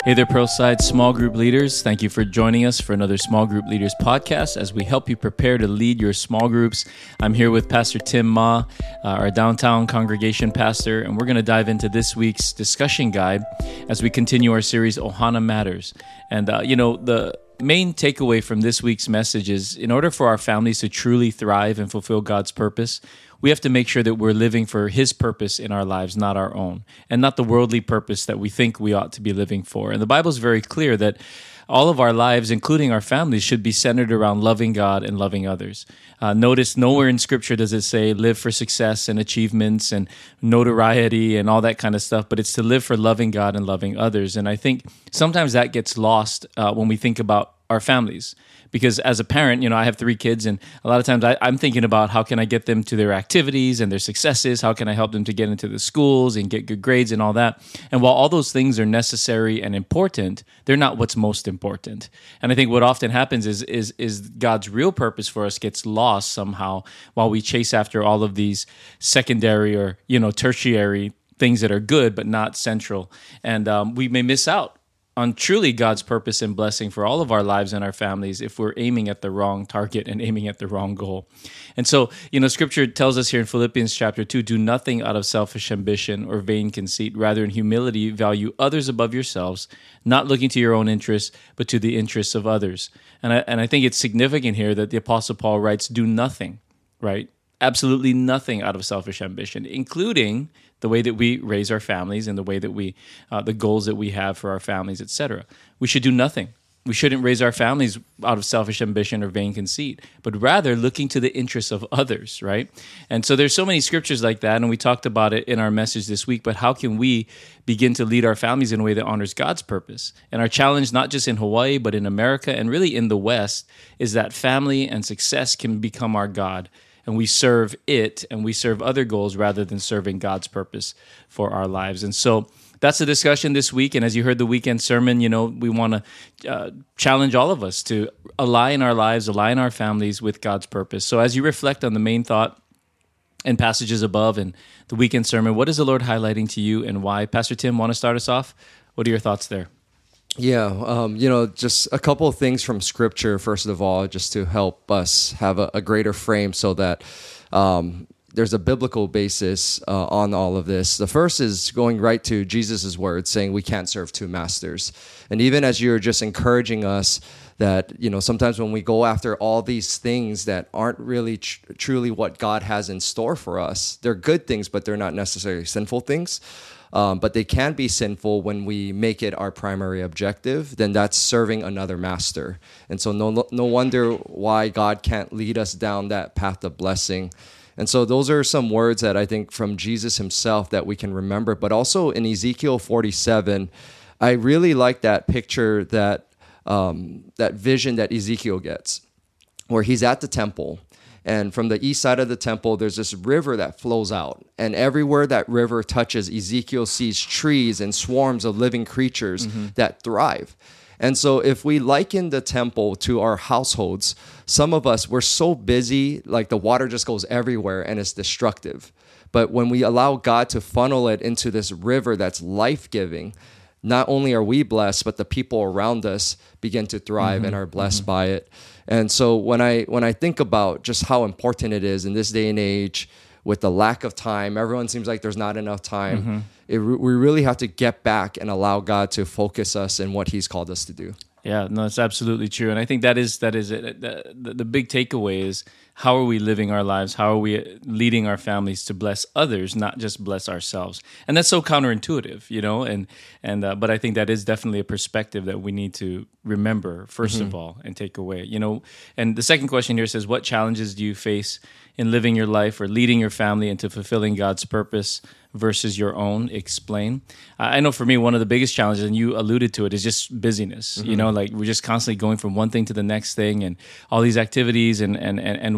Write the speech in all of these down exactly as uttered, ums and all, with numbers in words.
Hey there, Pearlside small group leaders. Thank you for joining us for another Small Group Leaders podcast as we help you prepare to lead your small groups. I'm here with Pastor Tim Ma, uh, our downtown congregation pastor, and we're going to dive into this week's discussion guide as we continue our series, Ohana Matters. And, uh, you know, the main takeaway from this week's message is in order for our families to truly thrive and fulfill God's purpose, we have to make sure that we're living for His purpose in our lives, not our own, and not the worldly purpose that we think we ought to be living for. And the Bible is very clear that all of our lives, including our families, should be centered around loving God and loving others. Uh, notice nowhere in Scripture does it say live for success and achievements and notoriety and all that kind of stuff, but it's to live for loving God and loving others. And I think sometimes that gets lost uh, when we think about our families. Because as a parent, you know, I have three kids, and a lot of times I, I'm thinking about how can I get them to their activities and their successes, how can I help them to get into the schools and get good grades and all that. And while all those things are necessary and important, they're not what's most important. And I think what often happens is is is God's real purpose for us gets lost somehow while we chase after all of these secondary or, you know, tertiary things that are good but not central. And um, we may miss out on truly God's purpose and blessing for all of our lives and our families if we're aiming at the wrong target and aiming at the wrong goal. And so, you know, Scripture tells us here in Philippians chapter two, do nothing out of selfish ambition or vain conceit. Rather, in humility, value others above yourselves, not looking to your own interests, but to the interests of others. And I, and I think it's significant here that the Apostle Paul writes, do nothing, right? Absolutely nothing out of selfish ambition, including the way that we raise our families and the way that we, uh, the goals that we have for our families, et cetera. We should do nothing. We shouldn't raise our families out of selfish ambition or vain conceit, but rather looking to the interests of others, right? And so there's so many scriptures like that, and we talked about it in our message this week, but how can we begin to lead our families in a way that honors God's purpose? And our challenge, not just in Hawaii, but in America and really in the West, is that family and success can become our God. And we serve it, and we serve other goals rather than serving God's purpose for our lives. And so that's the discussion this week. And as you heard the weekend sermon, you know, we want to uh, challenge all of us to align our lives, align our families with God's purpose. So as you reflect on the main thought and passages above and the weekend sermon, what is the Lord highlighting to you and why? Pastor Tim, want to start us off? What are your thoughts there? Yeah, um, you know, just a couple of things from Scripture, first of all, just to help us have a, a greater frame so that um, there's a biblical basis uh, on all of this. The first is going right to Jesus' words, saying we can't serve two masters. And even as you're just encouraging us that, you know, sometimes when we go after all these things that aren't really tr- truly what God has in store for us, they're good things, but they're not necessarily sinful things. Um, but they can be sinful when we make it our primary objective, then that's serving another master. And so no, no wonder why God can't lead us down that path of blessing. And so those are some words that I think from Jesus himself that we can remember. But also in Ezekiel forty-seven, I really like that picture, that um, that vision that Ezekiel gets, where he's at the temple. And from the east side of the temple, there's this river that flows out. And everywhere that river touches, Ezekiel sees trees and swarms of living creatures mm-hmm. that thrive. And so if we liken the temple to our households, some of us, we're so busy, like the water just goes everywhere and it's destructive. But when we allow God to funnel it into this river that's life-giving, not only are we blessed, but the people around us begin to thrive mm-hmm. and are blessed mm-hmm. by it. And so when I when I think about just how important it is in this day and age, with the lack of time, everyone seems like there's not enough time. Mm-hmm. It, we really have to get back and allow God to focus us in what He's called us to do. Yeah, no, it's absolutely true, and I think that is that is it. The, the, the big takeaway is how are we living our lives? How are we leading our families to bless others, not just bless ourselves? And that's so counterintuitive, you know. And and uh, but I think that is definitely a perspective that we need to remember first mm-hmm. of all and take away, you know. And the second question here says, what challenges do you face in living your life or leading your family into fulfilling God's purpose versus your own? Explain. I know for me, one of the biggest challenges, and you alluded to it, is just busyness. Mm-hmm. You know, like we're just constantly going from one thing to the next thing and all these activities and, and, and, and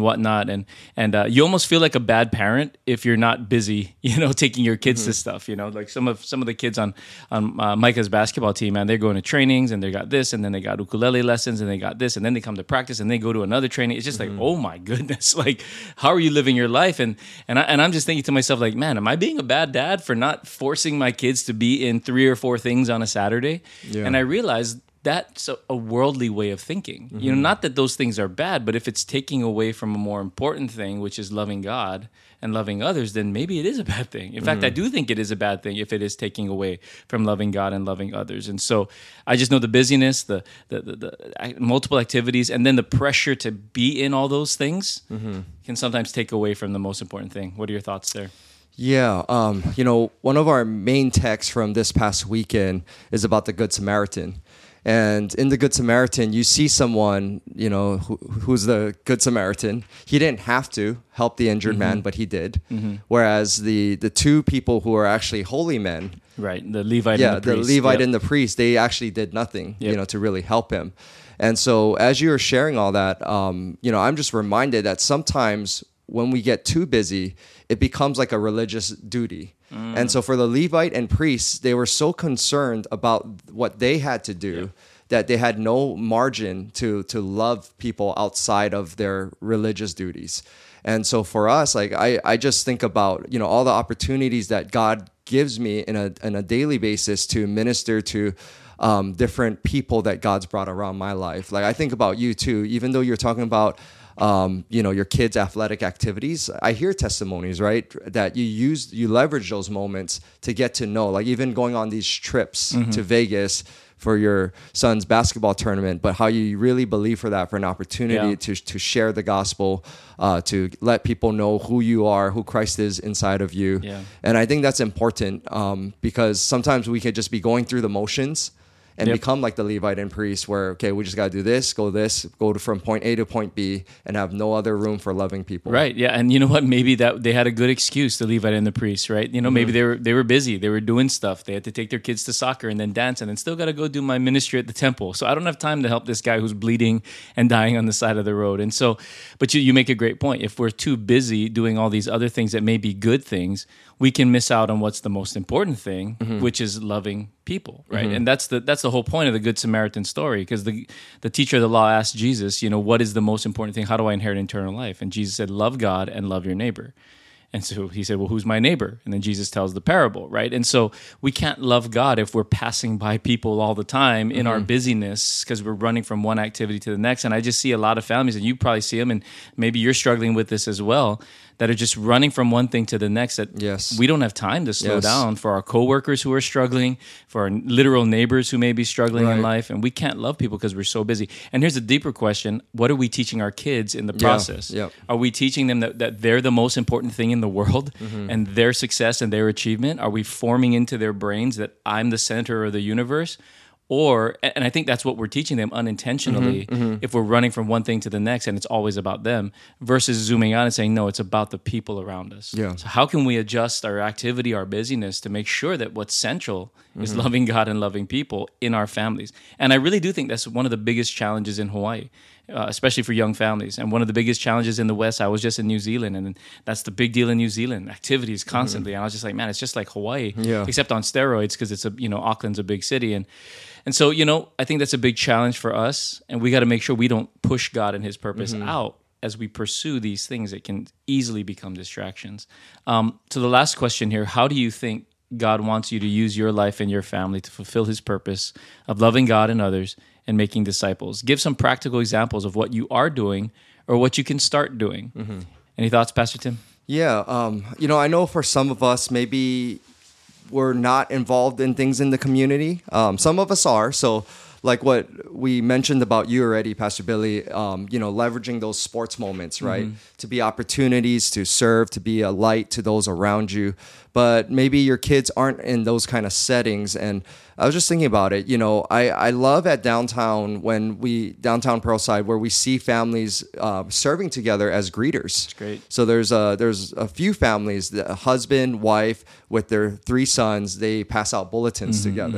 whatnot. And and uh, you almost feel like a bad parent if you're not busy, you know, taking your kids mm-hmm. to stuff. You know, like some of some of the kids on on uh, Micah's basketball team, man, they're going to trainings and they got this, and then they got ukulele lessons, and they got this, and then they come to practice, and they go to another training. It's just mm-hmm. like, oh my goodness, like how are you living your life? And and I, and I'm just thinking to myself, like, man, am I being a bad dad for not forcing my kids to be in three or four things on a Saturday? Yeah. And I realized that's a, a worldly way of thinking. Mm-hmm. You know, not that those things are bad, but if it's taking away from a more important thing, which is loving God and loving others, then maybe it is a bad thing. In mm-hmm. fact, I do think it is a bad thing if it is taking away from loving God and loving others. And so I just know the busyness, the the, the, the multiple activities, and then the pressure to be in all those things mm-hmm. can sometimes take away from the most important thing. What are your thoughts there? Yeah, um, you know, one of our main texts from this past weekend is about the Good Samaritan. And in the Good Samaritan, you see someone, you know, who, who's the Good Samaritan. He didn't have to help the injured mm-hmm. man, but he did. Mm-hmm. Whereas the the two people who are actually holy men, right, the Levite yeah, and the priest, the Levite yep. and the priest, they actually did nothing, yep. you know, to really help him. And so, as you were sharing all that, um, you know, I'm just reminded that sometimes when we get too busy, it becomes like a religious duty. Mm. And so for the Levite and priests, they were so concerned about what they had to do yeah. that they had no margin to to love people outside of their religious duties. And so for us, like I, I just think about, you know, all the opportunities that God gives me in a in a daily basis to minister to um, different people that God's brought around my life. Like I think about you too, even though you're talking about Um, you know, your kids' athletic activities. I hear testimonies, right, that you use, you leverage those moments to get to know, like even going on these trips mm-hmm. to Vegas for your son's basketball tournament, but how you really believe for that, for an opportunity yeah. to to share the gospel, uh, to let people know who you are, who Christ is inside of you. Yeah. And I think that's important um, because sometimes we could just be going through the motions and yep. become like the Levite and priest where, okay, we just got to do this, go this, go to, from point A to point B and have no other room for loving people. Right, yeah. And you know what? Maybe that they had a good excuse, the Levite and the priest, right? You know, mm-hmm. maybe they were they were busy. They were doing stuff. They had to take their kids to soccer and then dance and then still got to go do my ministry at the temple. So I don't have time to help this guy who's bleeding and dying on the side of the road. And so, but you, you make a great point. If we're too busy doing all these other things that may be good things, we can miss out on what's the most important thing, mm-hmm. which is loving people, right? Mm-hmm. And that's the that's the whole point of the Good Samaritan story, because the the teacher of the law asked Jesus, you know, what is the most important thing? How do I inherit eternal life? And Jesus said, love God and love your neighbor. And so he said, well, who's my neighbor? And then Jesus tells the parable, right? And so we can't love God if we're passing by people all the time in mm-hmm. our busyness because we're running from one activity to the next. And I just see a lot of families, and you probably see them, and maybe you're struggling with this as well, that are just running from one thing to the next, that yes. we don't have time to slow yes. down for our coworkers who are struggling, for our literal neighbors who may be struggling right. in life, and we can't love people because we're so busy. And here's a deeper question. What are we teaching our kids in the process? Yeah. Yep. Are we teaching them that, that they're the most important thing in the world mm-hmm. and their success and their achievement? Are we forming into their brains that I'm the center of the universe? Or, and I think that's what we're teaching them unintentionally, mm-hmm, mm-hmm. if we're running from one thing to the next and it's always about them, versus zooming out and saying, no, it's about the people around us. Yeah. So how can we adjust our activity, our busyness to make sure that what's central mm-hmm. is loving God and loving people in our families? And I really do think that's one of the biggest challenges in Hawaii, uh, especially for young families. And one of the biggest challenges in the West, I was just in New Zealand, and that's the big deal in New Zealand, activities constantly. Mm-hmm. And I was just like, man, it's just like Hawaii, yeah. except on steroids, because it's a, you know, Auckland's a big city. And And so, you know, I think that's a big challenge for us, and we got to make sure we don't push God and his purpose mm-hmm. out as we pursue these things that can easily become distractions. Um, so the last question here, how do you think God wants you to use your life and your family to fulfill his purpose of loving God and others and making disciples? Give some practical examples of what you are doing or what you can start doing. Mm-hmm. Any thoughts, Pastor Tim? Yeah, um, you know, I know for some of us, maybe we're not involved in things in the community. Um, some of us are. So like what we mentioned about you already, Pastor Billy, um, you know, leveraging those sports moments, right? Mm-hmm. To be opportunities to serve, to be a light to those around you. But maybe your kids aren't in those kind of settings. And I was just thinking about it. You know, I, I love at downtown when we, downtown Pearlside, where we see families uh, serving together as greeters. That's great. So there's a, there's a few families, the husband, wife, with their three sons, they pass out bulletins mm-hmm, together. Mm-hmm.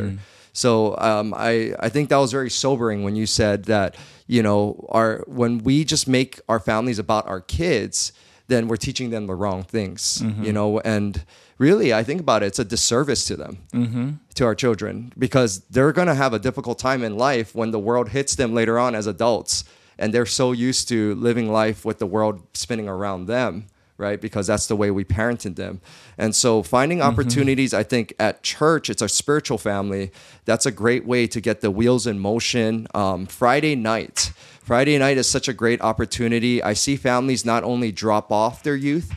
So um, I, I think that was very sobering when you said that, you know, our when we just make our families about our kids, then we're teaching them the wrong things, mm-hmm. you know, and really, I think about it, it's a disservice to them, mm-hmm. to our children, because they're going to have a difficult time in life when the world hits them later on as adults, and they're so used to living life with the world spinning around them, right? Because that's the way we parented them. And so finding opportunities, mm-hmm. I think at church, it's a spiritual family. That's a great way to get the wheels in motion. Um, Friday night. Friday night is such a great opportunity. I see families not only drop off their youth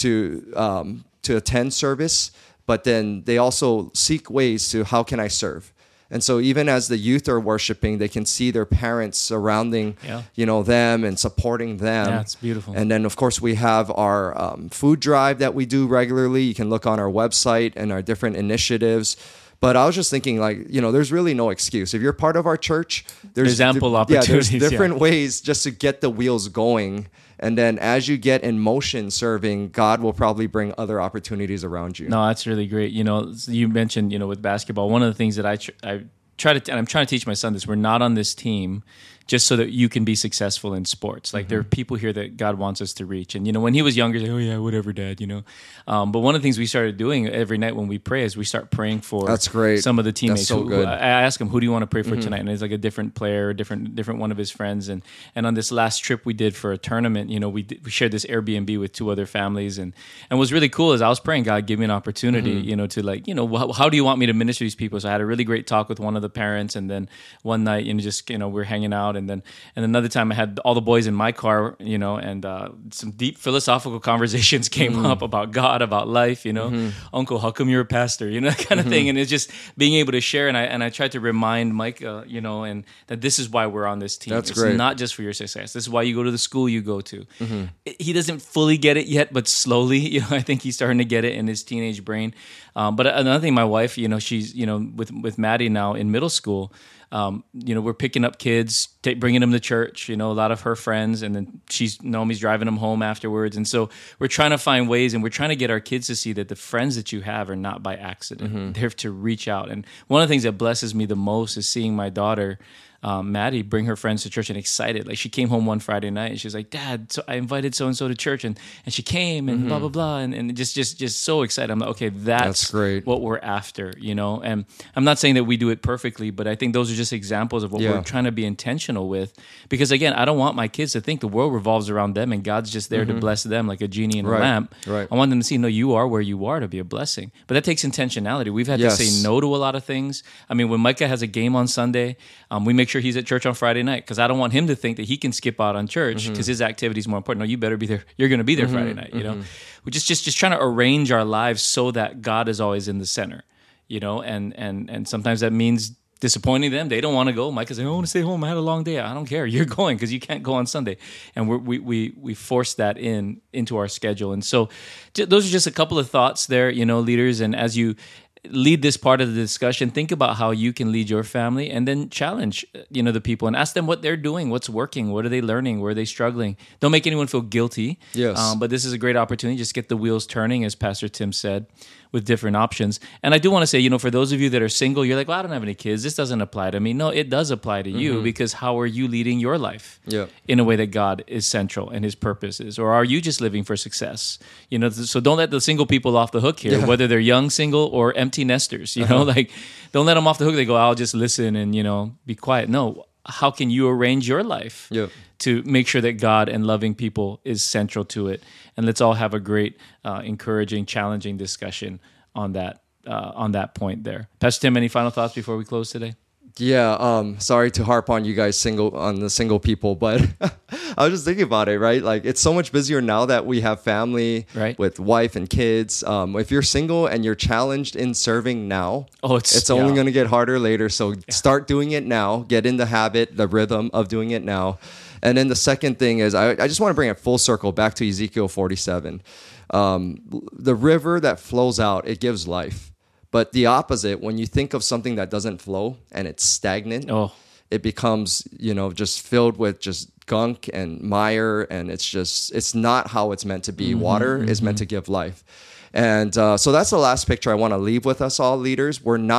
to um, to attend service, but then they also seek ways to, how can I serve? And so even as the youth are worshiping, they can see their parents surrounding, yeah. you know, them and supporting them. Yeah, it's beautiful. And then, of course, we have our um, food drive that we do regularly. You can look on our website and our different initiatives. But I was just thinking, like, you know, there's really no excuse. If you're part of our church, there's, there's ample th- opportunities. Yeah, there's different yeah. ways just to get the wheels going. And then as you get in motion serving, God will probably bring other opportunities around you. No, that's really great. You know, you mentioned, you know, with basketball, one of the things that I, tr- I try to, and I'm trying to teach my son this, we're not on this team just so that you can be successful in sports. Like mm-hmm. there are people here that God wants us to reach. And, you know, when he was younger, he's like, oh yeah, whatever, Dad, you know. Um, but one of the things we started doing every night when we pray is we start praying for That's great. some of the teammates. That's so who, good. Who, I ask him, who do you want to pray for mm-hmm. tonight? And it's like a different player, a different different one of his friends. And and on this last trip we did for a tournament, you know, we did, we shared this Airbnb with two other families. And, and what's really cool is I was praying, God, give me an opportunity, mm-hmm. you know, to like, you know, how, how do you want me to minister to these people? So I had a really great talk with one of the parents. And then one night, you know, just, you know, we're hanging out. And then, and then another time I had all the boys in my car, you know, and uh, some deep philosophical conversations came mm. up about God, about life, you know, mm-hmm. Uncle, how come you're a pastor, you know, that kind of mm-hmm. thing. And it's just being able to share. And I and I tried to remind Mike, uh, you know, and that this is why we're on this team. That's it's great. not just for your success. This is why you go to the school you go to. Mm-hmm. He doesn't fully get it yet, but slowly, you know, I think he's starting to get it in his teenage brain. Um, but another thing, my wife, you know, she's, you know, with, with Maddie now in middle school, Um, you know, we're picking up kids, t- bringing them to church, you know, a lot of her friends, and then she's, Naomi's driving them home afterwards. And so we're trying to find ways, and we're trying to get our kids to see that the friends that you have are not by accident. Mm-hmm. They're to reach out. And one of the things that blesses me the most is seeing my daughter, um, Maddie, bring her friends to church and excited. Like she came home one Friday night and she was like, Dad, so I invited so-and-so to church and, and she came and mm-hmm. blah, blah, blah. And, and just, just, just so excited. I'm like, okay, that's, that's great. What we're after, you know? And I'm not saying that we do it perfectly, but I think those are just examples of what yeah. we're trying to be intentional with. Because again, I don't want my kids to think the world revolves around them and God's just there mm-hmm. to bless them like a genie in right. a lamp. Right. I want them to see, no, you are where you are to be a blessing. But that takes intentionality. We've had yes. to say no to a lot of things. I mean, when Micah has a game on Sunday, um, we make sure he's at church on Friday night because I don't want him to think that he can skip out on church because mm-hmm. his activity is more important. No, you better be there. You're going to be there mm-hmm. Friday night, you mm-hmm. know? We're just, just, just trying to arrange our lives so that God is always in the center, you know? And, and, and sometimes that means disappointing them. They don't want to go. Micah's like, I want to stay home. I had a long day. I don't care. You're going because you can't go on Sunday. And we're, we we we force that in into our schedule. And so j- those are just a couple of thoughts there, you know, leaders. And as you lead this part of the discussion, think about how you can lead your family and then challenge, you know, the people and ask them what they're doing, what's working, what are they learning, where are they struggling. Don't make anyone feel guilty. Yes. Um, but this is a great opportunity. Just get the wheels turning, as Pastor Tim said, with different options. And I do want to say, you know, for those of you that are single, you're like, well, I don't have any kids. This doesn't apply to me. No, it does apply to mm-hmm. you because how are you leading your life yeah. in a way that God is central and his purpose is? Or are you just living for success? You know, so don't let the single people off the hook here, yeah. whether they're young, single, or empty nesters, you uh-huh. know, like don't let them off the hook. They go, I'll just listen and, you know, be quiet. No, how can you arrange your life yeah. to make sure that God and loving people is central to it? And let's all have a great, uh, encouraging, challenging discussion on that uh, on that point there. Pastor Tim, any final thoughts before we close today? Yeah, um, sorry to harp on you guys single on the single people, but I was just thinking about it, right? Like it's so much busier now that we have family right. with wife and kids. Um, if you're single and you're challenged in serving now, oh, it's, it's yeah. only going to get harder later. So yeah. start doing it now. Get in the habit, the rhythm of doing it now. And then the second thing is, I, I just want to bring it full circle back to Ezekiel forty-seven. Um, the river that flows out, it gives life. But the opposite, when you think of something that doesn't flow and it's stagnant, oh. it becomes, you know, just filled with just gunk and mire. And it's just, it's not how it's meant to be. Mm-hmm, Water mm-hmm. is meant to give life. And uh, so that's the last picture I want to leave with us all leaders. We're not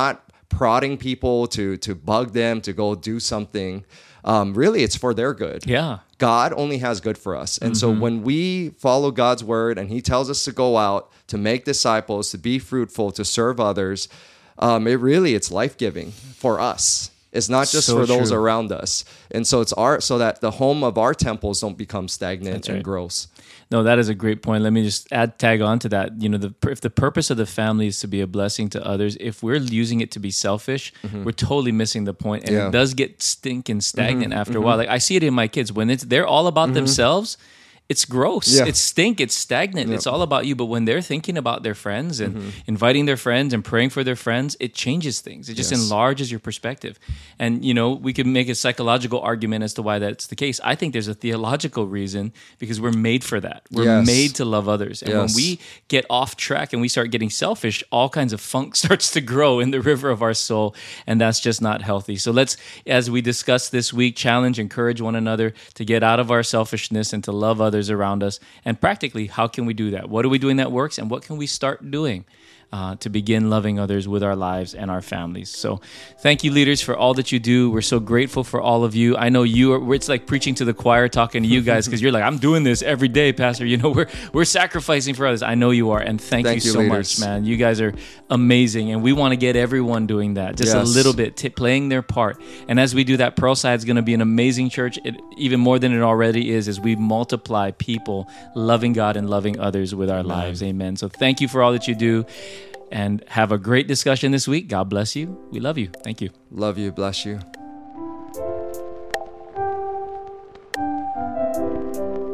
prodding people to to bug them to go do something. Um, really, it's for their good. Yeah. God only has good for us. And mm-hmm. so when we follow God's word and he tells us to go out, to make disciples, to be fruitful, to serve others, um, it really, it's life-giving for us. It's not just so for those true. around us. And so it's our, so that the home of our temples don't become stagnant That's and right. gross. No, that is a great point. Let me just add, tag on to that. You know, the, if the purpose of the family is to be a blessing to others, if we're using it to be selfish, mm-hmm. we're totally missing the point. And yeah. it does get stinking stagnant mm-hmm. after mm-hmm. a while. Like I see it in my kids when it's they're all about mm-hmm. themselves. It's gross. Yeah. It's stink. It's stagnant. Yep. It's all about you. But when they're thinking about their friends and mm-hmm. inviting their friends and praying for their friends, it changes things. It just yes. enlarges your perspective. And, you know, we could make a psychological argument as to why that's the case. I think there's a theological reason because we're made for that. We're yes. made to love others. And yes. when we get off track and we start getting selfish, all kinds of funk starts to grow in the river of our soul. And that's just not healthy. So let's, as we discuss this week, challenge, encourage one another to get out of our selfishness and to love others around us. And practically, how can we do that? What are we doing that works? And what can we start doing uh, to begin loving others with our lives and our families? So thank you, leaders, for all that you do. We're so grateful for all of you. I know you are, it's like preaching to the choir, talking to you guys, because you're like, I'm doing this every day, Pastor. You know, we're we're sacrificing for others. I know you are. And thank, thank you, you so leaders. much, man. You guys are amazing. And we want to get everyone doing that, just yes. a little bit, t- playing their part. And as we do that, Pearlside is going to be an amazing church, it, even more than it already is, as we multiply people loving God and loving others with our Amen. lives. Amen. So thank you for all that you do. And have a great discussion this week. God bless you. We love you. Thank you. Love you. Bless you.